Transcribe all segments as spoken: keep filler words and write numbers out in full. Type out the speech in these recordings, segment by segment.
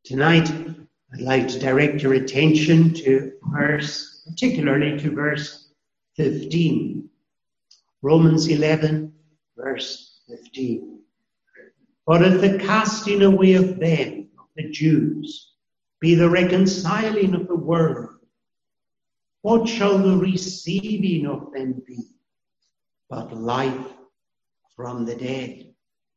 Tonight, I'd like to direct your attention to verse, particularly to verse fifteen. Romans eleven, verse fifteen. For if the casting away of them, of the Jews, be the reconciling of the world, what shall the receiving of them be but life from the dead?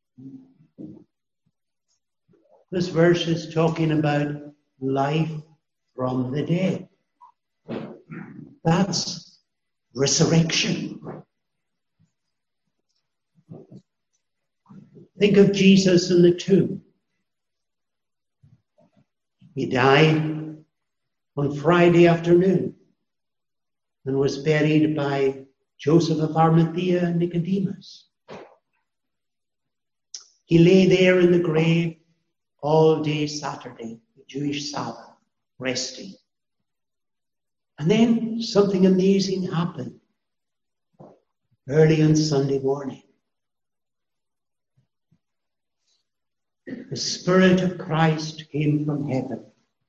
This verse is talking about life from the dead. That's resurrection. Think of Jesus in the tomb. He died on Friday afternoon and was buried by Joseph of Arimathea and Nicodemus. He lay there in the grave all day Saturday, the Jewish Sabbath, resting. And then something amazing happened early on Sunday morning. The Spirit of Christ came from heaven.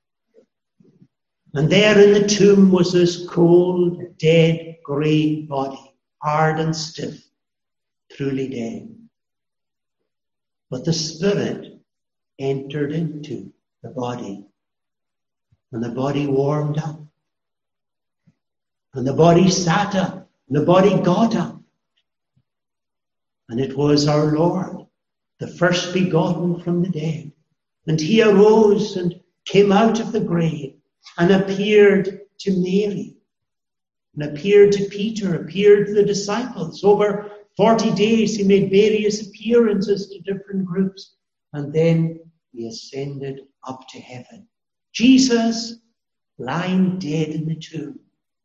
And there in the tomb was this cold, dead, grey body, hard and stiff, truly dead. But the Spirit entered into the body, and the body warmed up, and the body sat up, and the body got up. And it was our Lord, the first begotten from the dead. And he arose and came out of the grave and appeared to Mary, and appeared to Peter, appeared to the disciples. Over forty days he made various appearances to different groups, and then he ascended up to heaven. Jesus lying dead in the tomb.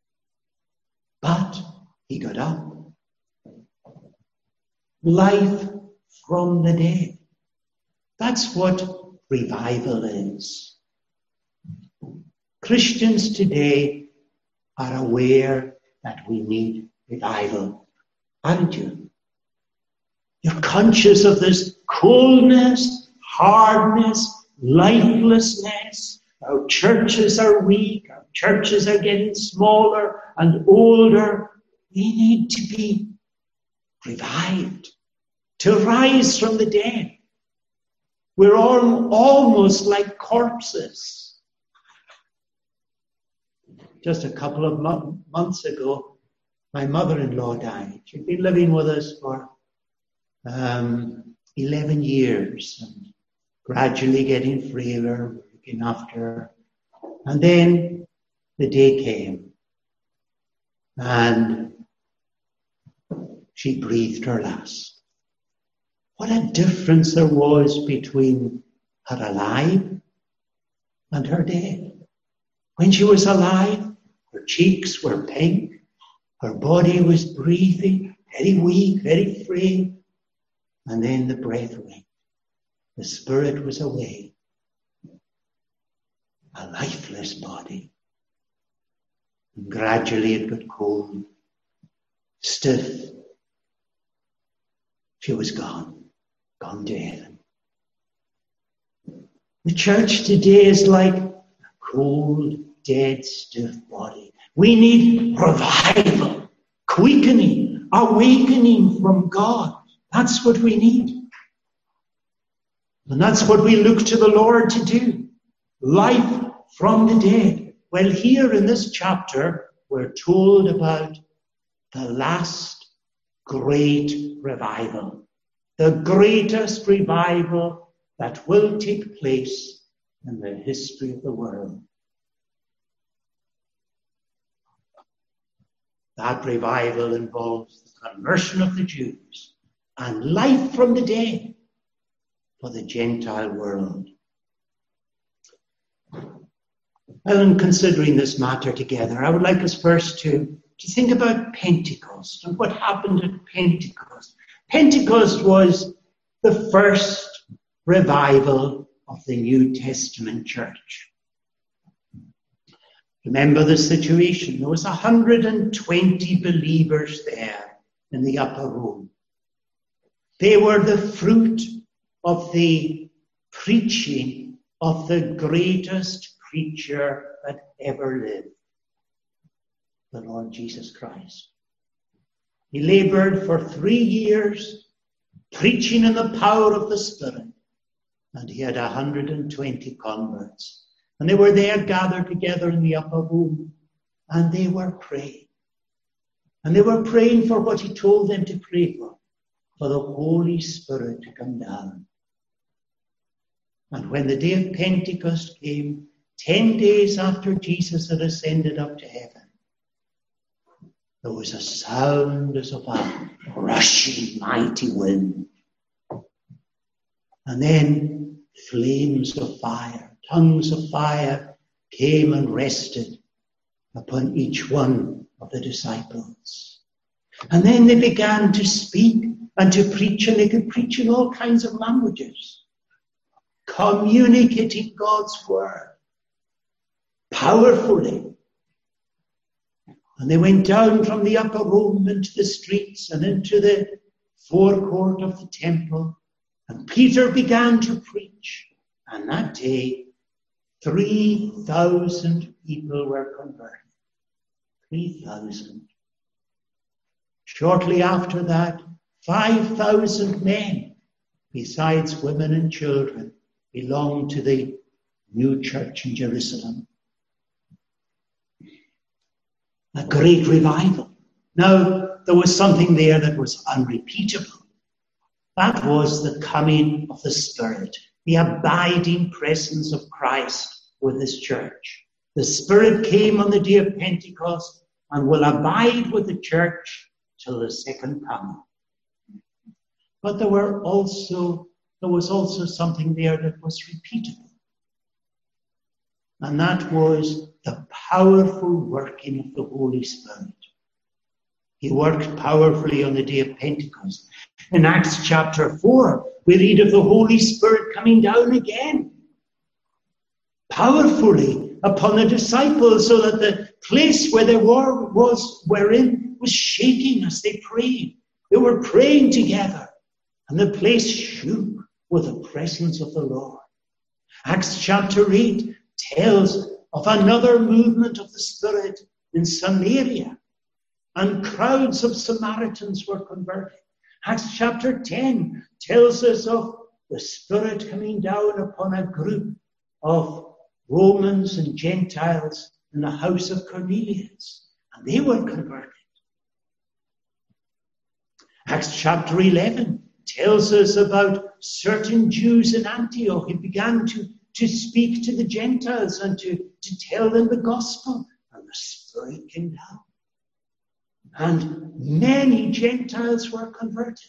But he got up. Life from the dead. That's what revival is. Christians today are aware that we need revival, aren't you? You're conscious of this coldness, hardness, lifelessness. Our churches are weak. Our churches are getting smaller and older. We need to be revived, to rise from the dead. We're all almost like corpses. Just a couple of mo- months ago, my mother-in-law died. She'd been living with us for um, eleven years and gradually getting frailer, looking after her. And then the day came and she breathed her last. What a difference there was between her alive and her dead. When she was alive, her cheeks were pink, her body was breathing, very weak, very frail, and then the breath went. The spirit was away. A lifeless body. And gradually it got cold, stiff. She was gone, gone to heaven. The church today is like a cold, dead, stiff body. We need revival, quickening, awakening from God. That's what we need. And that's what we look to the Lord to do. Life from the dead. Well, here in this chapter, we're told about the last great revival. The greatest revival that will take place in the history of the world. That revival involves the conversion of the Jews and life from the dead for the Gentile world. Well, in considering this matter together, I would like us first to, to think about Pentecost and what happened at Pentecost. Pentecost was the first revival of the New Testament church. Remember the situation. There was one hundred twenty believers there in the upper room. They were the fruit of the preaching of the greatest preacher that ever lived, the Lord Jesus Christ. He labored for three years, preaching in the power of the Spirit, and he had one hundred twenty converts. And they were there gathered together in the upper room, and they were praying. And they were praying for what he told them to pray for, for the Holy Spirit to come down. And when the day of Pentecost came, ten days after Jesus had ascended up to heaven, there was a sound as of a rushing mighty wind. And then flames of fire, tongues of fire came and rested upon each one of the disciples. And then they began to speak and to preach, and they could preach in all kinds of languages, communicating God's word powerfully. And they went down from the upper room into the streets and into the forecourt of the temple. And Peter began to preach. And that day, three thousand people were converted. three thousand. Shortly after that, five thousand men, besides women and children, belonged to the new church in Jerusalem. A great revival. Now, there was something there that was unrepeatable. That was the coming of the Spirit, the abiding presence of Christ with his church. The Spirit came on the day of Pentecost and will abide with the church till the second coming. But there were also, there was also something there that was repeatable. And that was the powerful working of the Holy Spirit. He worked powerfully on the day of Pentecost. In Acts chapter four, we read of the Holy Spirit coming down again, powerfully upon the disciples, so that the place where they were was were in was shaking as they prayed. They were praying together, and the place shook with the presence of the Lord. Acts chapter eight tells of another movement of the Spirit in Samaria, and crowds of Samaritans were converted. Acts chapter ten tells us of the Spirit coming down upon a group of Romans and Gentiles in the house of Cornelius, and they were converted. Acts chapter eleven tells us about certain Jews in Antioch who began to, to speak to the Gentiles and to, to tell them the gospel, and the Spirit came down. And many Gentiles were converted.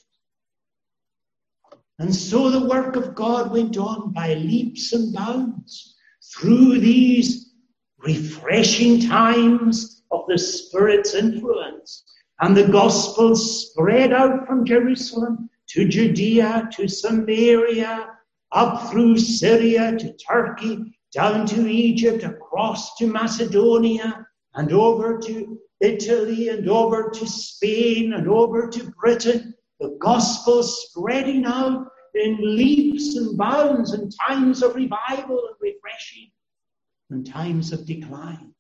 And so the work of God went on by leaps and bounds through these refreshing times of the Spirit's influence. And the gospel spread out from Jerusalem to Judea, to Samaria, up through Syria to Turkey, down to Egypt, across to Macedonia, and over to Italy, and over to Spain, and over to Britain. The gospel spreading out in leaps and bounds, in times of revival and refreshing, and times of decline.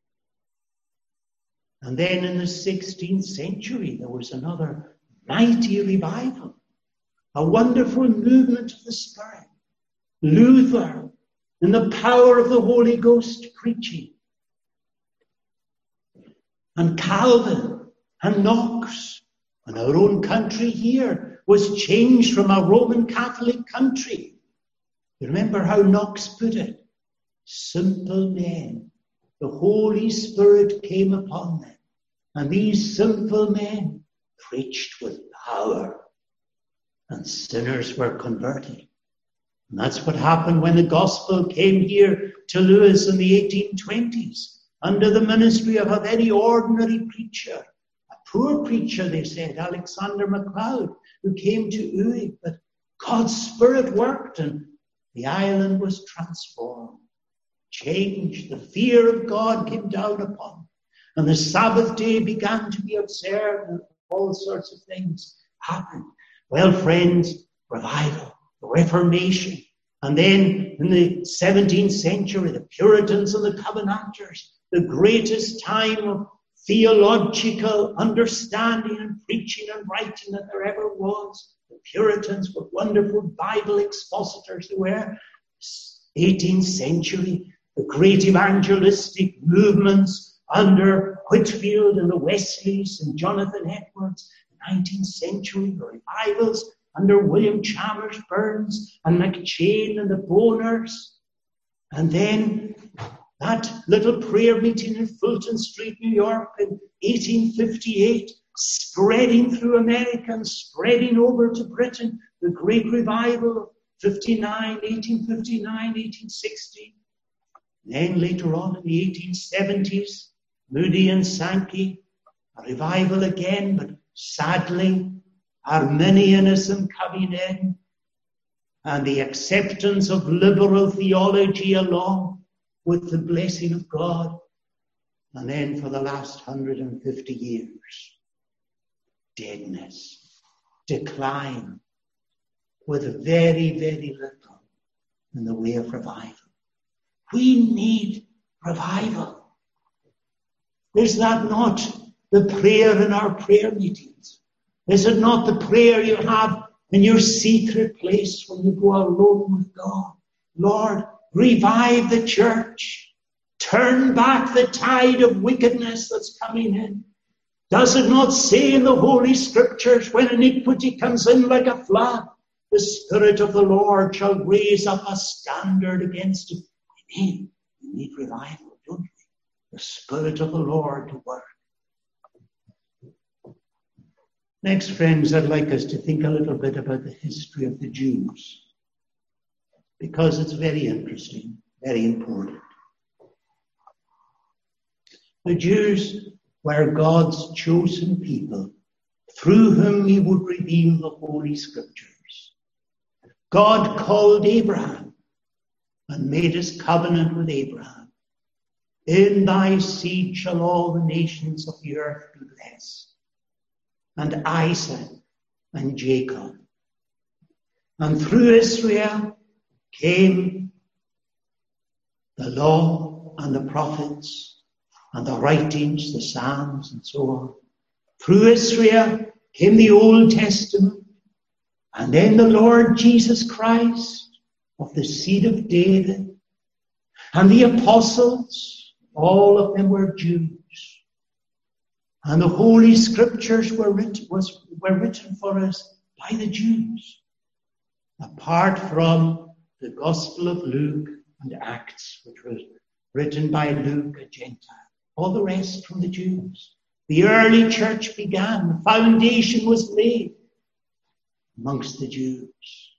And then in the sixteenth century, there was another mighty revival, a wonderful movement of the Spirit. Luther, in the power of the Holy Ghost, preaching. And Calvin and Knox, and our own country here was changed from a Roman Catholic country. You remember how Knox put it? Simple men. The Holy Spirit came upon them, and these simple men preached with power, and sinners were converted. And that's what happened when the gospel came here to Lewis in the eighteen twenties. Under the ministry of a very ordinary preacher, a poor preacher, they said, Alexander MacLeod, who came to Uig, but God's Spirit worked and the island was transformed, changed. The fear of God came down upon them, and the Sabbath day began to be observed, and all sorts of things happened. Well, friends, revival, the Reformation, And then in the seventeenth century, the Puritans and the Covenanters, the greatest time of theological understanding and preaching and writing that there ever was. The Puritans were wonderful Bible expositors. They were. eighteenth century, the great evangelistic movements under Whitefield and the Wesleys and Jonathan Edwards. The nineteenth century, the revivals under William Chalmers Burns and McChain and the Boners. And then that little prayer meeting in Fulton Street, New York in eighteen fifty-eight, spreading through America and spreading over to Britain, the great revival of fifty-nine, eighteen fifty-nine, eighteen sixty. Then later on in the eighteen seventies, Moody and Sankey, a revival again, but sadly, Arminianism coming in, and the acceptance of liberal theology along with the blessing of God. And then for the last one hundred fifty years, deadness, decline, with very, very little in the way of revival. We need revival. Is that not the prayer in our prayer meetings? Is it not the prayer you have in your secret place when you go alone with God? Lord, revive the church. Turn back the tide of wickedness that's coming in. Does it not say in the Holy Scriptures, when iniquity comes in like a flood, the Spirit of the Lord shall raise up a standard against it? We need, we need revival, don't we? The Spirit of the Lord to work. Next, friends, I'd like us to think a little bit about the history of the Jews, because it's very interesting, very important. The Jews were God's chosen people, through whom he would reveal the Holy Scriptures. God called Abraham and made his covenant with Abraham. In thy seed shall all the nations of the earth be blessed. And Isaac and Jacob. And through Israel came the law and the prophets and the writings, the Psalms and so on. Through Israel came the Old Testament, and then the Lord Jesus Christ of the seed of David, and the apostles, all of them were Jews. And the Holy Scriptures were written, was, were written for us by the Jews, apart from the Gospel of Luke and Acts, which was written by Luke, a Gentile. All the rest from the Jews. The early church began. The foundation was laid amongst the Jews.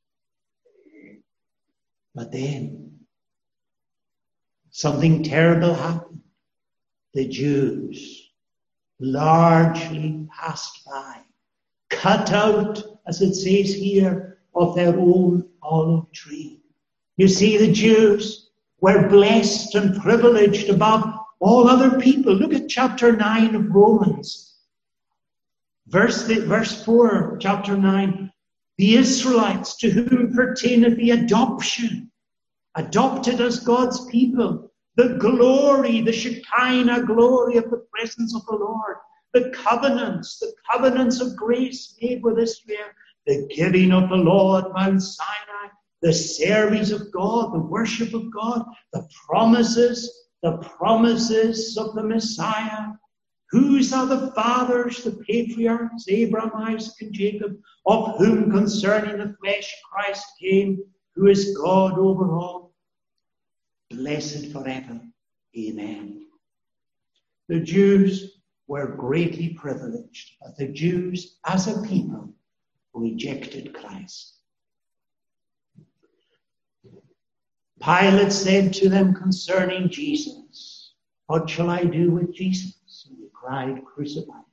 But then something terrible happened. The Jews largely passed by, cut out, as it says here, of their own olive tree. You see, the Jews were blessed and privileged above all other people. Look at chapter nine of Romans. Verse, verse four, chapter nine. The Israelites, to whom pertaineth the adoption, adopted as God's people, the glory, the Shekinah glory of the presence of the Lord, the covenants, the covenants of grace made with Israel, the giving of the law at Mount Sinai, the service of God, the worship of God, the promises, the promises of the Messiah. Whose are the fathers, the patriarchs, Abraham, Isaac, and Jacob, of whom concerning the flesh Christ came, who is God over all, blessed forever. Amen. The Jews were greatly privileged, but the Jews as a people rejected Christ. Pilate said to them concerning Jesus, what shall I do with Jesus? And they cried, crucify him.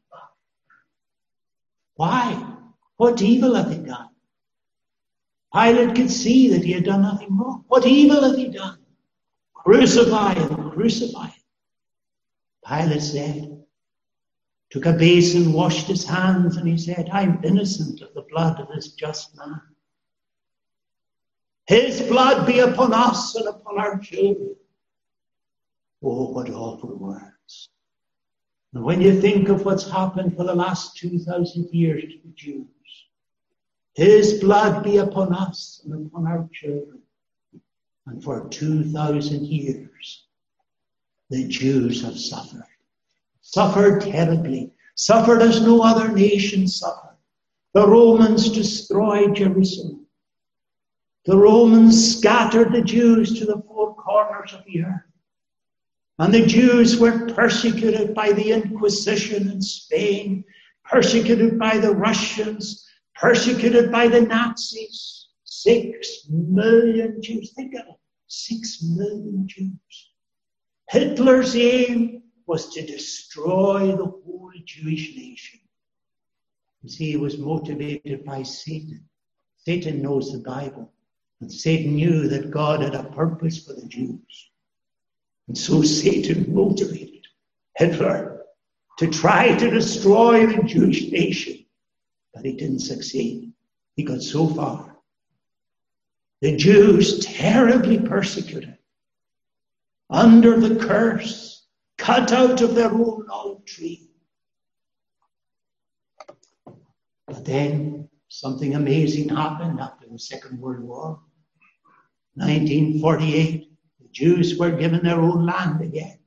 Why? What evil hath he done? Pilate could see that he had done nothing wrong. What evil hath he done? Crucify him, crucify him. Pilate said, took a basin, washed his hands, and he said, I'm innocent of the blood of this just man. His blood be upon us and upon our children. Oh, what awful words. And when you think of what's happened for the last two thousand years to the Jews, his blood be upon us and upon our children. And for two thousand years, the Jews have suffered. Suffered terribly. Suffered as no other nation suffered. The Romans destroyed Jerusalem. The Romans scattered the Jews to the four corners of the earth. And the Jews were persecuted by the Inquisition in Spain, persecuted by the Russians, persecuted by the Nazis. Six million Jews. Think of it. Six million Jews. Hitler's aim was to destroy the whole Jewish nation. You see, he was motivated by Satan. Satan knows the Bible. And Satan knew that God had a purpose for the Jews. And so Satan motivated Hitler to try to destroy the Jewish nation. But he didn't succeed. He got so far. The Jews terribly persecuted, under the curse, cut out of their own olive tree. But then something amazing happened after the Second World War. nineteen forty-eight, the Jews were given their own land again.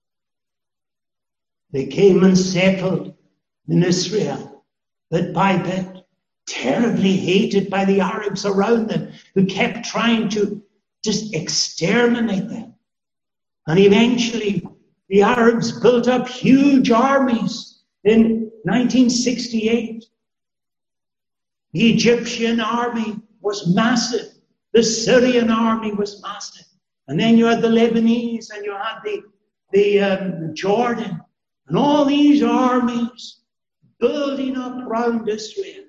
They came and settled in Israel, bit by bit, terribly hated by the Arabs around them, who kept trying to just exterminate them. And eventually, the Arabs built up huge armies in nineteen sixty-eight. The Egyptian army was massive. The Syrian army was massive. And then you had the Lebanese and you had the, the um, Jordan. And all these armies building up around Israel.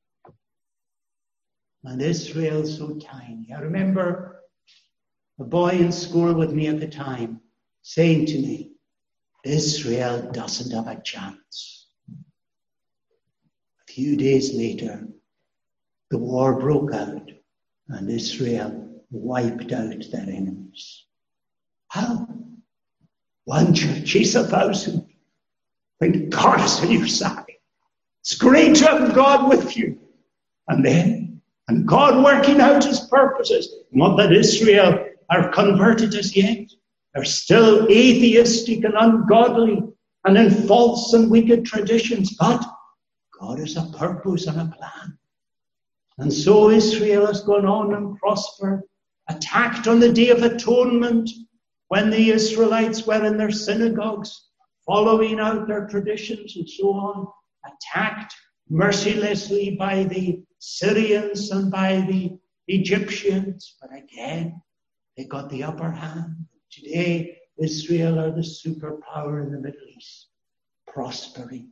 And Israel so tiny. I remember a boy in school with me at the time saying to me, Israel doesn't have a chance. A few days later, the war broke out and Israel wiped out their enemies. How? One church is a thousand. When God is on your side. It's great to have God with you. And then, and God working out his purposes. Not that Israel are converted as yet. They're still atheistic and ungodly and in false and wicked traditions. But God has a purpose and a plan. And so Israel has gone on and prospered, attacked on the Day of Atonement when the Israelites were in their synagogues, following out their traditions and so on, attacked mercilessly by the Syrians and by the Egyptians. But again, they got the upper hand. Today, Israel are the superpower in the Middle East, prospering.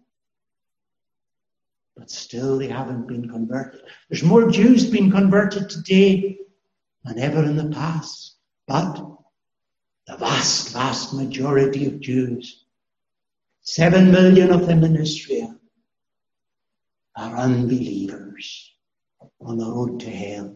But still they haven't been converted. There's more Jews being converted today than ever in the past. But the vast, vast majority of Jews, seven million of them in Israel, are unbelievers on the road to hell.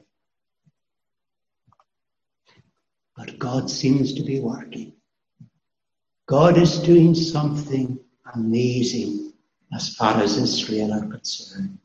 But God seems to be working. God is doing something amazing as far as Israel are concerned.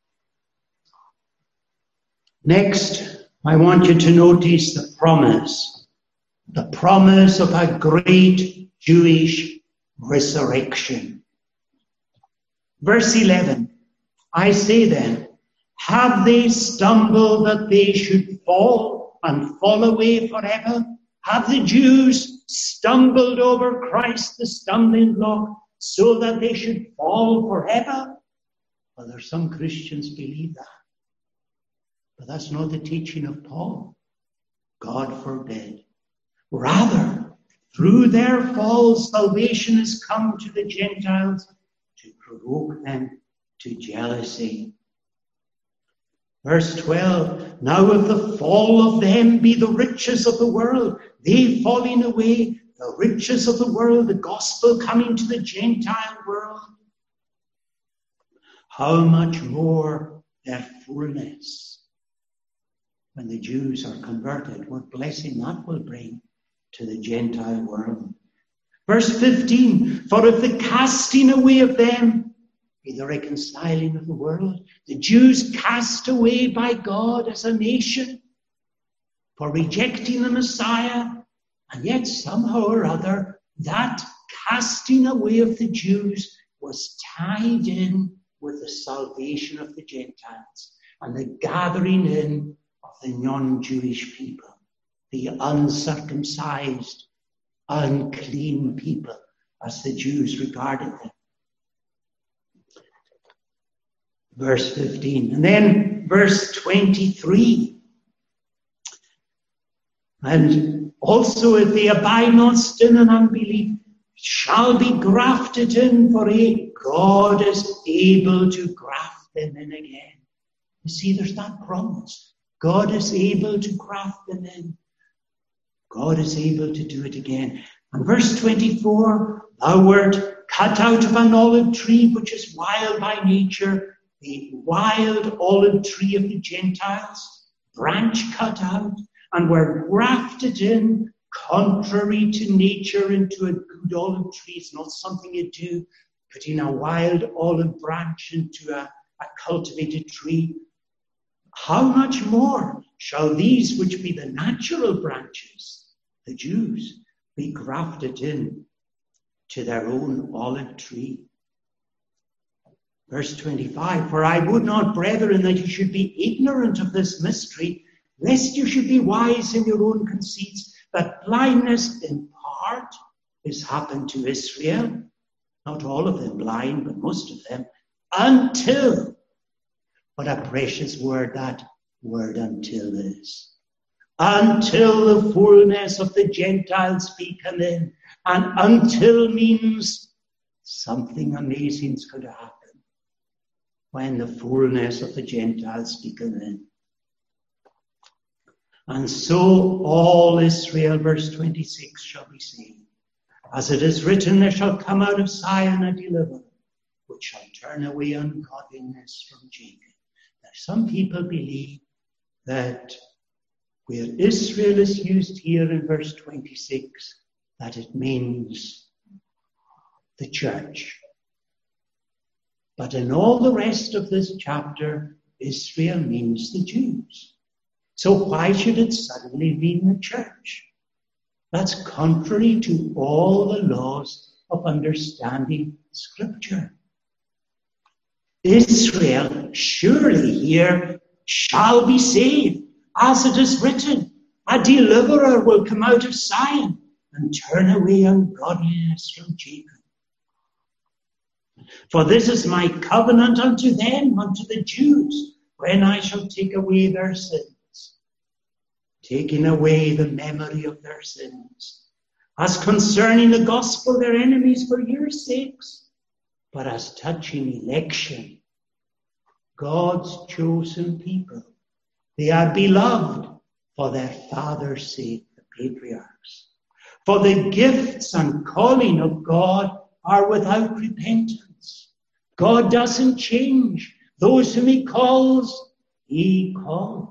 Next, I want you to notice the promise. The promise of a great Jewish resurrection. Verse eleven, I say then, have they stumbled that they should fall and fall away forever? Have the Jews stumbled over Christ, the stumbling block, so that they should fall forever? Well, there's some Christians believe that. But that's not the teaching of Paul. God forbid. Rather, through their falls, salvation has come to the Gentiles to provoke them to jealousy. Verse twelve, now if the fall of them be the riches of the world, they falling away, the riches of the world, the gospel coming to the Gentile world, how much more their fullness when the Jews are converted, what blessing that will bring to the Gentile world. Verse fifteen, for if the casting away of them be the reconciling of the world, the Jews cast away by God as a nation for rejecting the Messiah, and yet somehow or other that casting away of the Jews was tied in with the salvation of the Gentiles and the gathering in of the non-Jewish people, the uncircumcised, unclean people, as the Jews regarded them. Verse fifteen. And then verse twenty-three. And also if they abide not still in unbelief, shall be grafted in, for a God is able to graft them in again. You see, there's that promise. God is able to graft them in. God is able to do it again. And verse twenty-four, thou wert cut out of an olive tree which is wild by nature, the wild olive tree of the Gentiles, branch cut out, and were grafted in, contrary to nature, into a good olive tree. It's not something you do, putting a wild olive branch into a, a cultivated tree. How much more shall these which be the natural branches, the Jews, be grafted in to their own olive tree? Verse twenty-five, for I would not, brethren, that you should be ignorant of this mystery, lest you should be wise in your own conceits, that blindness in part is happened to Israel, not all of them blind, but most of them, until, what a precious word that word until is, until the fullness of the Gentiles be come in, and until means something amazing is going to happen when the fullness of the Gentiles be come in. And so all Israel, verse twenty-six, shall be saved. As it is written, there shall come out of Zion a deliverer, which shall turn away ungodliness from Jacob. Now, some people believe that where Israel is used here in verse twenty-six, that it means the church. But in all the rest of this chapter, Israel means the Jews. So why should it suddenly mean the church? That's contrary to all the laws of understanding Scripture. Israel surely here shall be saved, as it is written, a deliverer will come out of Zion and turn away ungodliness from Jacob. For this is my covenant unto them, unto the Jews, when I shall take away their sins, taking away the memory of their sins, as concerning the gospel their enemies for your sakes, but as touching election, God's chosen people, they are beloved for their father's sake, the patriarchs. For the gifts and calling of God are without repentance. God doesn't change. Those whom he calls, he calls.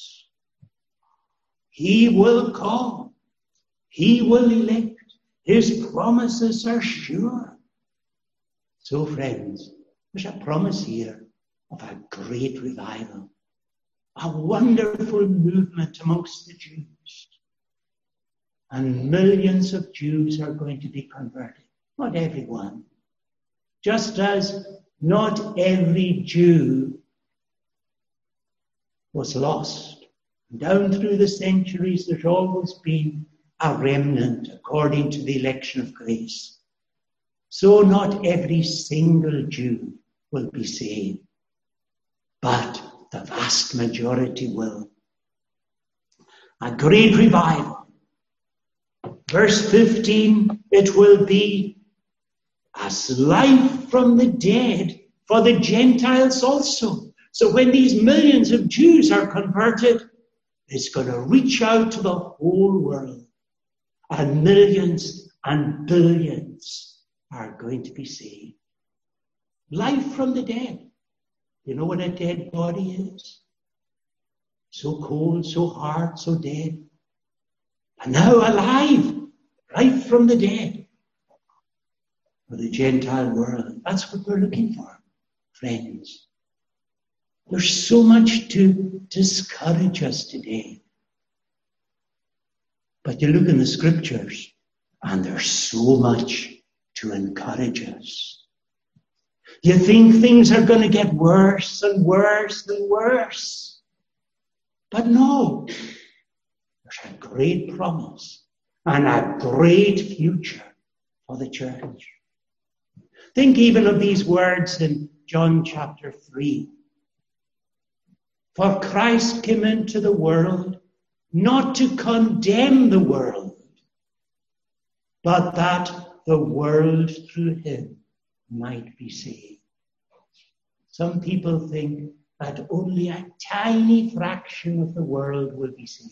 He will call. He will elect. His promises are sure. So, friends, there's a promise here of a great revival, a wonderful movement amongst the Jews. And millions of Jews are going to be converted. Not everyone. Just as not every Jew was lost. Down through the centuries, there's always been a remnant according to the election of grace. So not every single Jew will be saved, but the vast majority will. A great revival. Verse fifteen, it will be as life from the dead for the Gentiles also. So when these millions of Jews are converted, it's going to reach out to the whole world. And millions and billions are going to be saved. Life from the dead. You know what a dead body is? so cold, so hard, so dead. And now alive, right from the dead. For the Gentile world, that's what we're looking for, friends. There's so much to discourage us today. But you look in the scriptures, and there's so much to encourage us. You think things are going to get worse and worse and worse. But no, there's a great promise and a great future for the church. Think even of these words in John chapter three. For Christ came into the world not to condemn the world, but that the world through him might be saved. Some people think that only a tiny fraction of the world will be saved.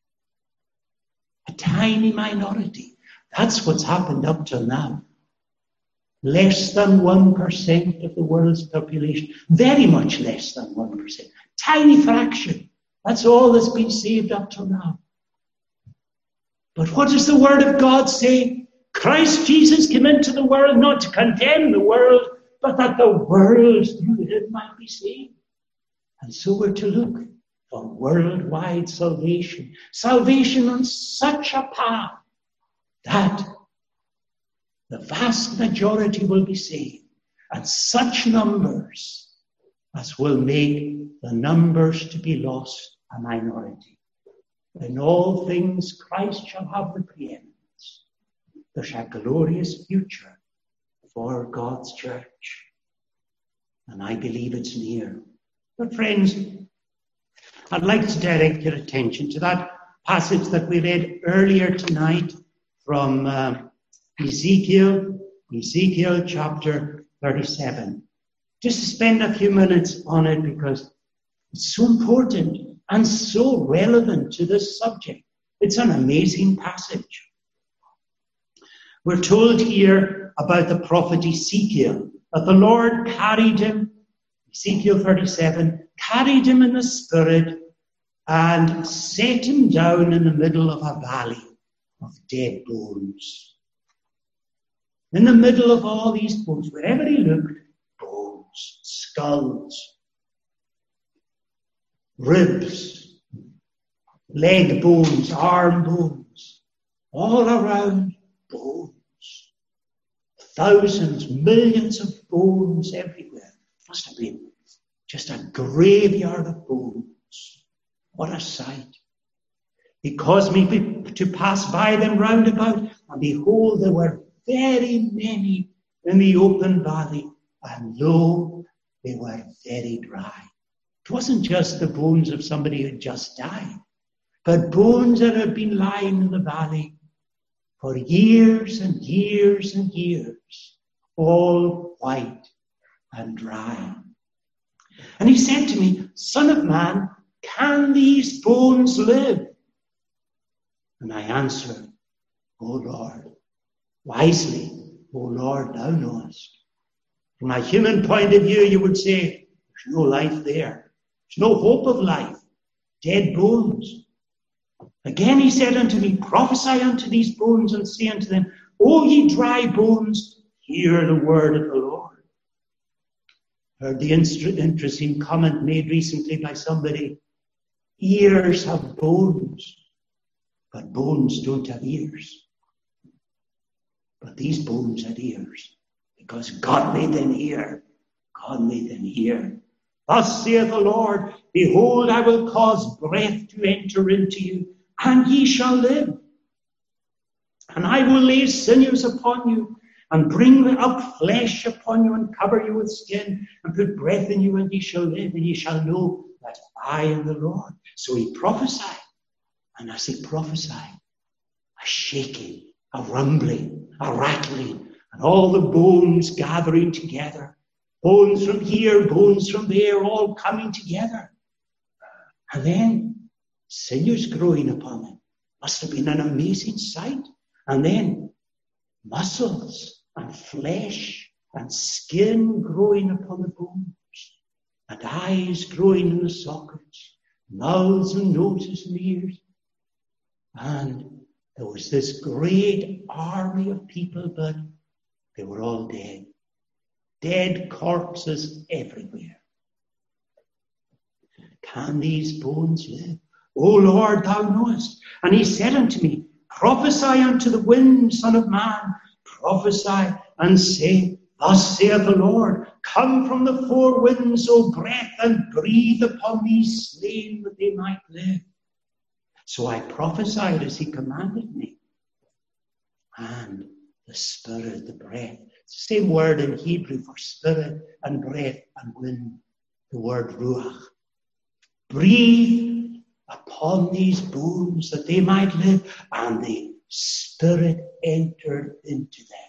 A tiny minority. That's what's happened up till now. Less than one percent of the world's population. Very much less than one percent. Tiny fraction. That's all that's been saved up till now. But what does the Word of God say? Christ Jesus came into the world not to condemn the world, but that the world through him might be saved. And so we're to look for worldwide salvation. Salvation on such a path that the vast majority will be saved, and such numbers as will make the numbers to be lost a minority. In all things Christ shall have the preeminence. There's a glorious future for God's church. And I believe it's near. But friends, I'd like to direct your attention to that passage that we read earlier tonight from uh, Ezekiel, Ezekiel chapter thirty-seven. Just to spend a few minutes on it because it's so important and so relevant to this subject. It's an amazing passage. We're told here about the prophet Ezekiel, that the Lord carried him, Ezekiel thirty-seven, carried him in the spirit and set him down in the middle of a valley of dead bones. In the middle of all these bones, wherever he looked, bones, skulls, ribs, leg bones, arm bones, all around bones. Thousands, millions of bones everywhere. Must have been just a graveyard of bones. What a sight. He caused me to pass by them round about, and behold, there were very many in the open valley, and lo, they were very dry. It wasn't just the bones of somebody who had just died, but bones that had been lying in the valley for years and years and years, all white and dry. And he said to me, Son of man, can these bones live? And I answered, O Lord, wisely, O Lord, thou knowest. From a human point of view, you would say, there's no life there. There's no hope of life. Dead bones. Again he said unto me, prophesy unto these bones and say unto them, O ye dry bones, hear the word of the Lord. Heard the interesting comment made recently by somebody. Ears have bones, but bones don't have ears. But these bones had ears, because God made them hear. God made them hear. Thus saith the Lord, behold, I will cause breath to enter into you, and ye shall live. And I will lay sinews upon you, and bring up flesh upon you, and cover you with skin, and put breath in you, and ye shall live, and ye shall know that I am the Lord. So he prophesied. And as he prophesied, a shaking, a rumbling, a rattling, and all the bones gathering together. Bones from here, bones from there, all coming together. And then sinews growing upon them. Must have been an amazing sight. And then muscles and flesh and skin growing upon the bones. And eyes growing in the sockets. mouths and noses and ears. And there was this great army of people, but they were all dead. Dead corpses everywhere. Can these bones live? O Lord, thou knowest. And he said unto me, prophesy unto the wind, son of man, prophesy and say, thus saith the Lord, come from the four winds, O breath, and breathe upon these slain that they might live. So I prophesied as he commanded me. And the spirit, the breath, it's the same word in Hebrew for spirit and breath and wind, the word ruach. Breathe upon these bones that they might live, and the spirit entered into them.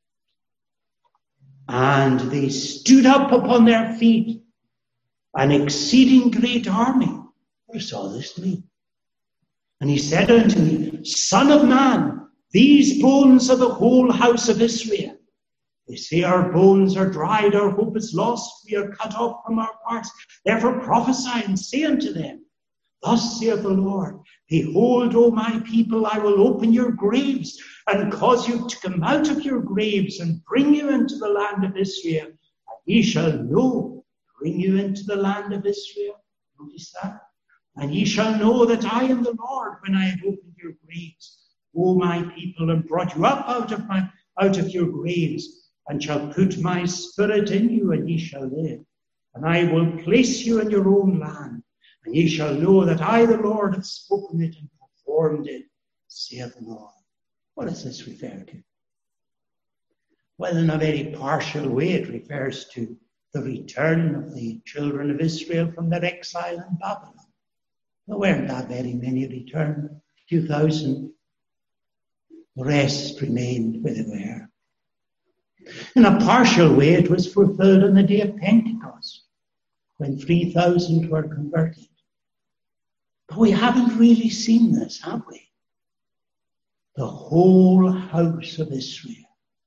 And they stood up upon their feet, an exceeding great army. What saw this mean? And he said unto me, Son of man, these bones are the whole house of Israel. They say our bones are dried, our hope is lost, we are cut off from our parts. Therefore prophesy and say unto them, thus saith the Lord, behold, O my people, I will open your graves and cause you to come out of your graves and bring you into the land of Israel. And ye shall know, bring you into the land of Israel. Notice that. And ye shall know that I am the Lord when I have opened your graves, O my people, and brought you up out of my out of your graves, and shall put my spirit in you, and ye shall live. And I will place you in your own land, and ye shall know that I, the Lord, have spoken it and performed it, saith the Lord. What does this refer to? Well, in a very partial way, it refers to the return of the children of Israel from their exile in Babylon. There weren't that very many returned, two thousand. The rest remained where they were. In a partial way, it was fulfilled on the day of Pentecost, when three thousand were converted. But we haven't really seen this, have we? The whole house of Israel,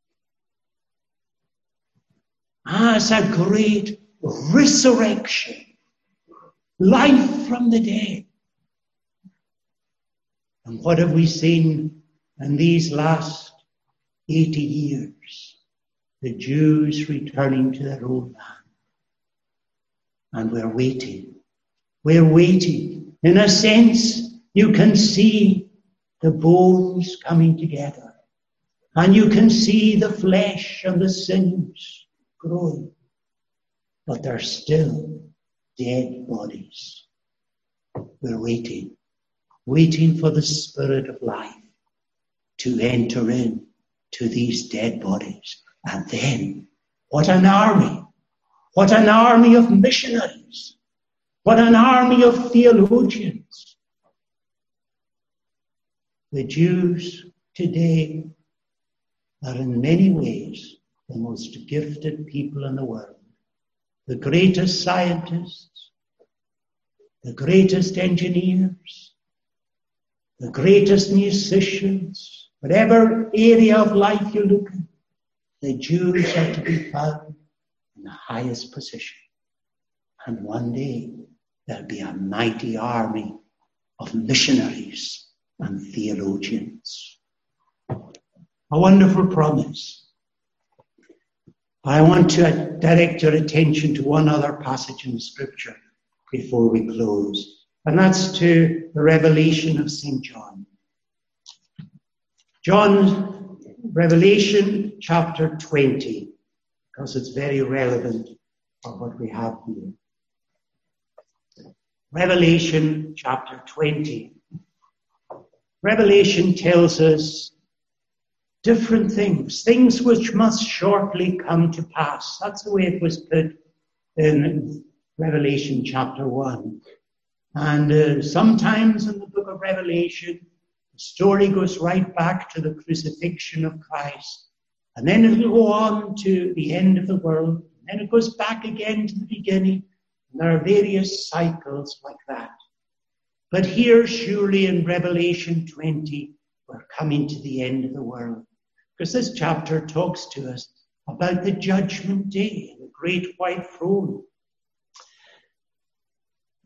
as a great resurrection, life from the dead. And what have we seen in these last eighty years? The Jews returning to their own land. And we're waiting. We're waiting. In a sense, you can see the bones coming together. And you can see the flesh and the sinews growing. But they're still dead bodies. We're waiting. Waiting for the Spirit of life to enter in to these dead bodies. And then, what an army. What an army of missionaries. What an army of theologians. The Jews today are in many ways the most gifted people in the world. The greatest scientists, the greatest engineers, the greatest musicians, whatever area of life you look at, the Jews are to be found in the highest position. And one day there'll be a mighty army of missionaries and theologians. A wonderful promise. I want to direct your attention to one other passage in the Scripture before we close, and that's to the Revelation of Saint John. John, Revelation chapter twenty, because it's very relevant for what we have here. Revelation chapter twenty. Revelation tells us different things, things which must shortly come to pass. That's the way it was put in Revelation chapter one. And uh, sometimes in the book of Revelation, the story goes right back to the crucifixion of Christ. And then it'll go on to the end of the world. And then it goes back again to the beginning. And there are various cycles like that. But here, surely in Revelation twenty, we're coming to the end of the world. Because this chapter talks to us about the judgment day, the great white throne.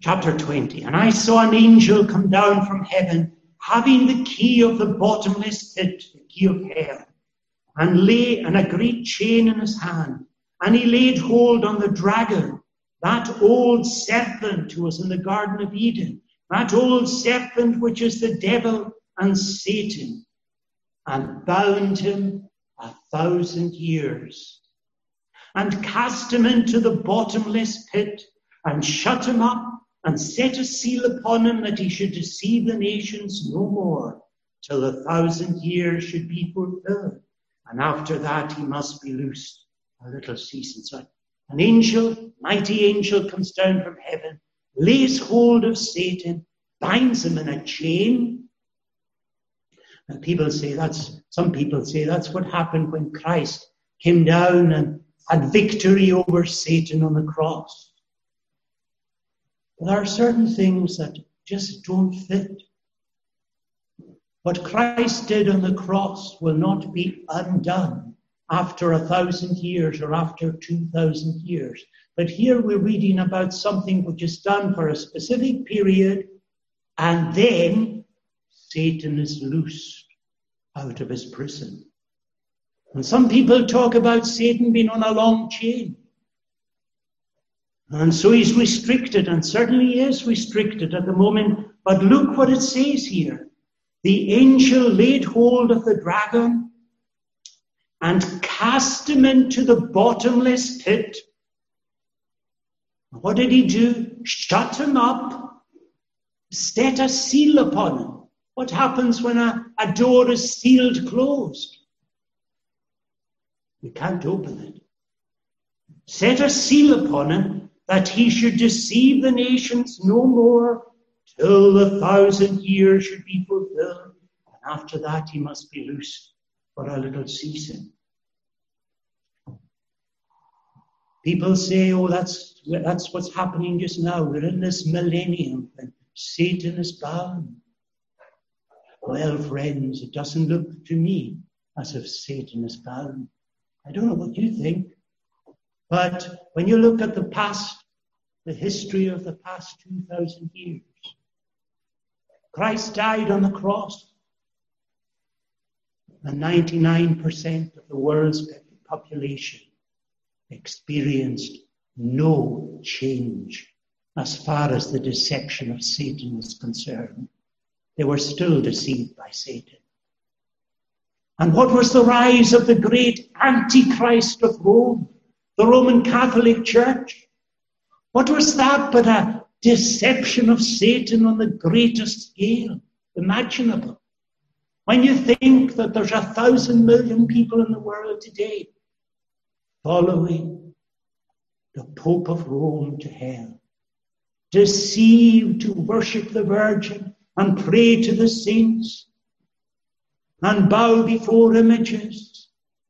Chapter twenty. And I saw an angel come down from heaven, having the key of the bottomless pit, the key of hell, and lay and a great chain in his hand. And he laid hold on the dragon, that old serpent who was in the Garden of Eden, that old serpent which is the devil and Satan, and bound him a thousand years, and cast him into the bottomless pit, and shut him up, and set a seal upon him, that he should deceive the nations no more, till the thousand years should be fulfilled. And after that he must be loosed a little season. So an angel, mighty angel, comes down from heaven, lays hold of Satan, binds him in a chain. And people say that's, some people say that's what happened when Christ came down and had victory over Satan on the cross. But there are certain things that just don't fit. What Christ did on the cross will not be undone after a thousand years or after two thousand years. But here we're reading about something which is done for a specific period, and then Satan is loosed out of his prison. And some people talk about Satan being on a long chain. And so he's restricted, and certainly is restricted at the moment. But look what it says here. The angel laid hold of the dragon and cast him into the bottomless pit. What did he do? Shut him up, set a seal upon him. What happens when a, a door is sealed closed? You can't open it. Set a seal upon him, that he should deceive the nations no more, till the thousand years should be fulfilled. And after that he must be loosed for a little season. People say, oh, that's, that's what's happening just now. We're in this millennium and Satan is bound. Well, friends, it doesn't look to me as if Satan is bound. I don't know what you think. But when you look at the past, the history of the past two thousand years, Christ died on the cross, and ninety-nine percent of the world's population experienced no change as far as the deception of Satan is concerned. They were still deceived by Satan. And what was the rise of the great Antichrist of Rome, the Roman Catholic Church? What was that but a deception of Satan on the greatest scale imaginable? When you think that there's a thousand million people in the world today following the Pope of Rome to hell, deceived to worship the Virgin and pray to the saints and bow before images,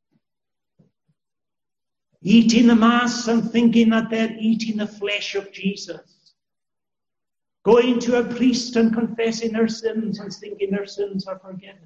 eating the Mass and thinking that they're eating the flesh of Jesus, going to a priest and confessing their sins and thinking their sins are forgiven.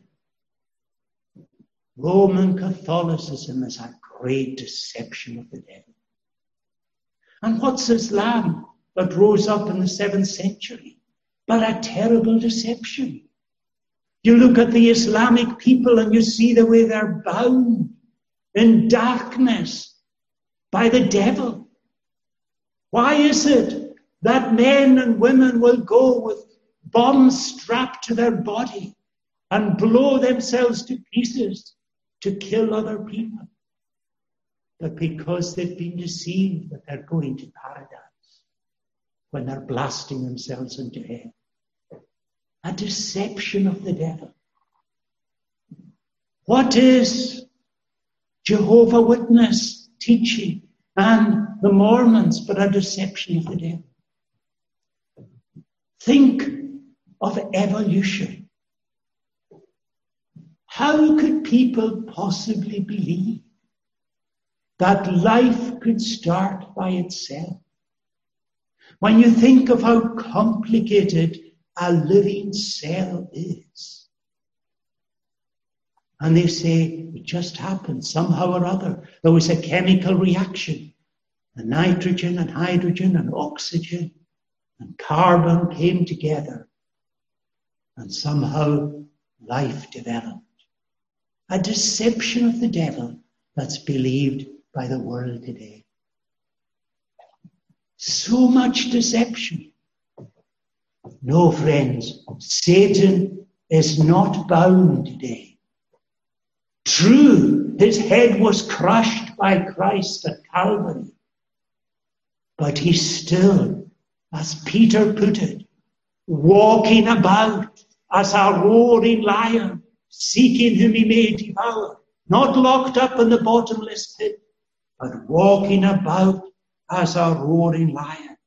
Roman Catholicism is a great deception of the devil. And what's Islam that rose up in the seventh century? But a terrible deception. You look at the Islamic people and you see the way they're bound in darkness by the devil. Why is it that men and women will go with bombs strapped to their body and blow themselves to pieces to kill other people? But because they've been deceived that they're going to paradise when they're blasting themselves into hell. A deception of the devil. What is Jehovah Witness teaching and the Mormons but a deception of the devil? Think of evolution. How could people possibly believe that life could start by itself? When you think of how complicated a living cell is. And they say it just happened somehow or other. There was a chemical reaction. The nitrogen and hydrogen and oxygen and carbon came together, and somehow life developed. A deception of the devil that's believed by the world today. So much deception. No, friends, Satan is not bound today. True, his head was crushed by Christ at Calvary. But he's still, as Peter put it, walking about as a roaring lion, seeking whom he may devour. Not locked up in the bottomless pit, but walking about as a roaring lion.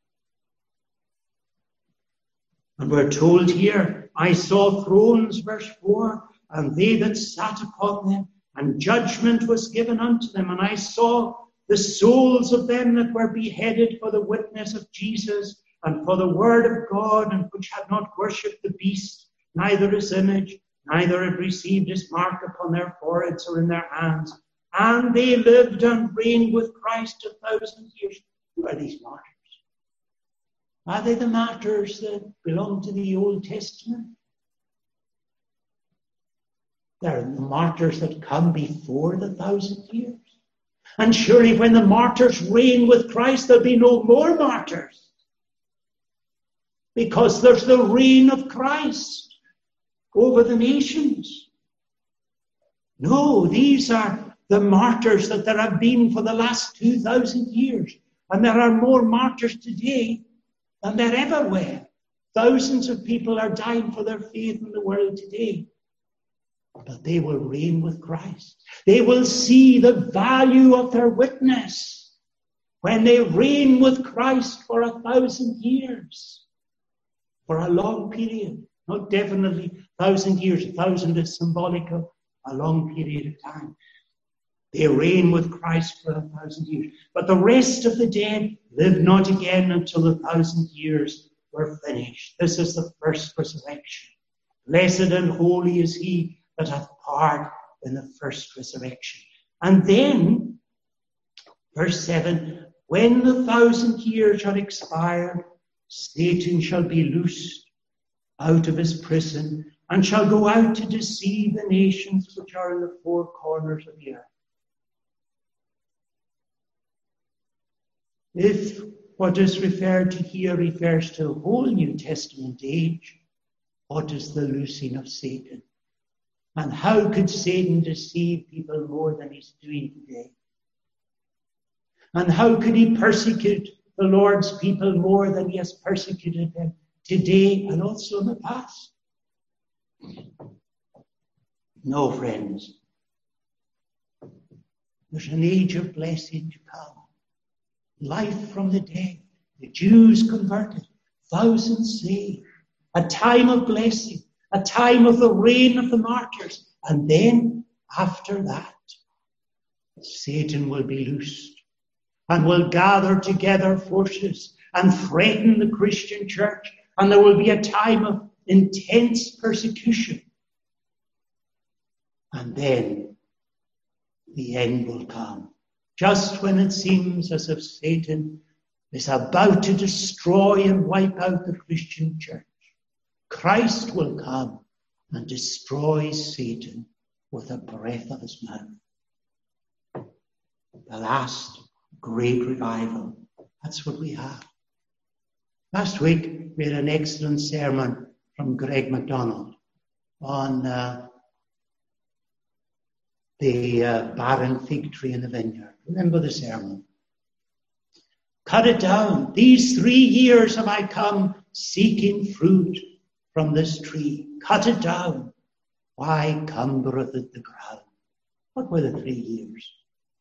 And we're told here, I saw thrones, verse four, and they that sat upon them, and judgment was given unto them. And I saw the souls of them that were beheaded for the witness of Jesus, and for the word of God, and which had not worshipped the beast, neither his image, neither had received his mark upon their foreheads or in their hands. And they lived and reigned with Christ a thousand years. Who are these martyrs? Are they the martyrs that belong to the Old Testament? They're the martyrs that come before the thousand years. And surely when the martyrs reign with Christ, there'll be no more martyrs. Because there's the reign of Christ over the nations. No, these are the martyrs that there have been for the last two thousand years. And there are more martyrs today than there ever were. Thousands of people are dying for their faith in the world today. But they will reign with Christ. They will see the value of their witness when they reign with Christ for a thousand years. For a long period. Not definitely a thousand years. A thousand is symbolic of a long period of time. They reign with Christ for a thousand years. But the rest of the dead live not again until the thousand years were finished. This is the first resurrection. Blessed and holy is he that hath part in the first resurrection. And then, verse seven, when the thousand years are expired, Satan shall be loosed out of his prison and shall go out to deceive the nations which are in the four corners of the earth. If what is referred to here refers to a whole New Testament age, what is the loosing of Satan? And how could Satan deceive people more than he's doing today? And how could he persecute the Lord's people more than he has persecuted them today and also in the past? No, friends. There's an age of blessing to come. Life from the dead. The Jews converted. Thousands saved. A time of blessing. A time of the reign of the martyrs. And then, after that, Satan will be loosed and will gather together forces and threaten the Christian church. And there will be a time of intense persecution. And then the end will come. Just when it seems as if Satan is about to destroy and wipe out the Christian church, Christ will come and destroy Satan with the breath of his mouth. The last great revival. That's what we have. Last week, we had an excellent sermon from Greg MacDonald on uh, the uh, barren fig tree in the vineyard. Remember the sermon. Cut it down. These three years have I come seeking fruit from this tree. Cut it down. Why cumbereth it the ground? What were the three years?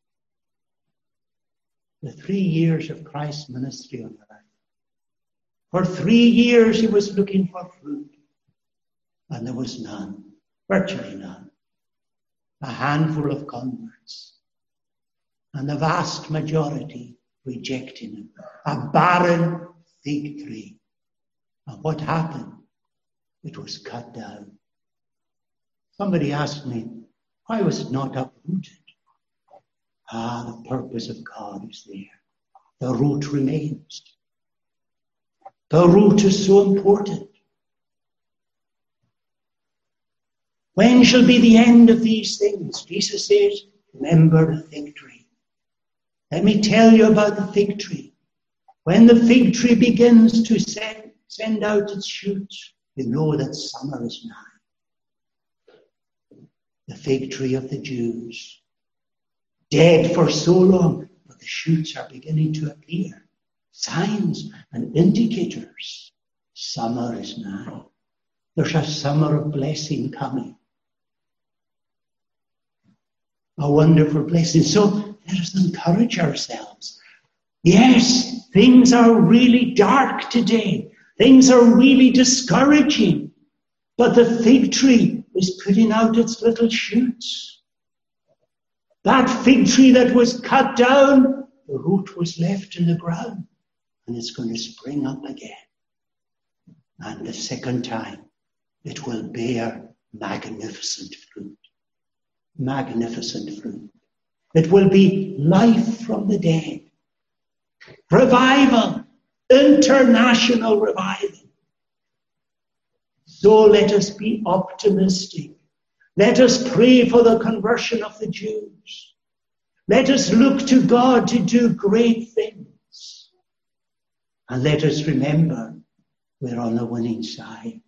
The three years of Christ's ministry on earth. For three years he was looking for fruit. And there was none. Virtually none. A handful of converts. And the vast majority rejecting him. A barren fig tree. And what happened? It was cut down. Somebody asked me, why was it not uprooted? Ah, the purpose of God is there. The root remains. The root is so important. When shall be the end of these things? Jesus says, remember the fig tree. Let me tell you about the fig tree. When the fig tree begins to send, send out its shoots, you know that summer is nigh. The fig tree of the Jews, dead for so long, but the shoots are beginning to appear. Signs and indicators. Summer is nigh. There's a summer of blessing coming. A wonderful blessing. So let us encourage ourselves. Yes, things are really dark today. Things are really discouraging. But the fig tree is putting out its little shoots. That fig tree that was cut down, the root was left in the ground. And it's going to spring up again. And the second time, it will bear magnificent fruit. Magnificent fruit. It will be life from the dead. Revival. International revival. So let us be optimistic. Let us pray for the conversion of the Jews. Let us look to God to do great things. And let us remember we're on the winning side.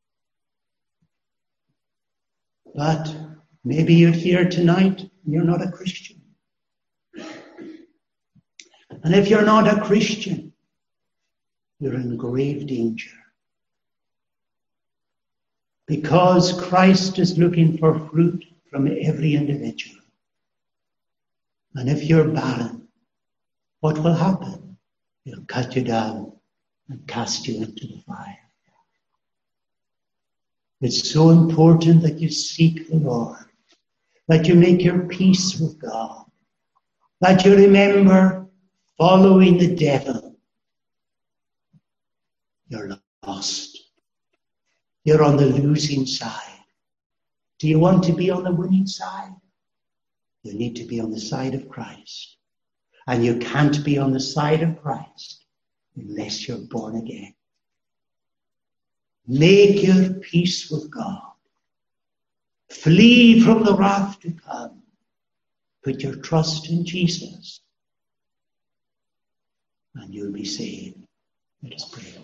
But maybe you're here tonight and you're not a Christian. And if you're not a Christian, you're in grave danger. Because Christ is looking for fruit from every individual. And if you're barren, what will happen? He'll cut you down and cast you into the fire. It's so important that you seek the Lord, that you make your peace with God, that you remember following the devil. You're lost. You're on the losing side. Do you want to be on the winning side? You need to be on the side of Christ. And you can't be on the side of Christ unless you're born again. Make your peace with God. Flee from the wrath to come. Put your trust in Jesus. And you'll be saved. Let us pray.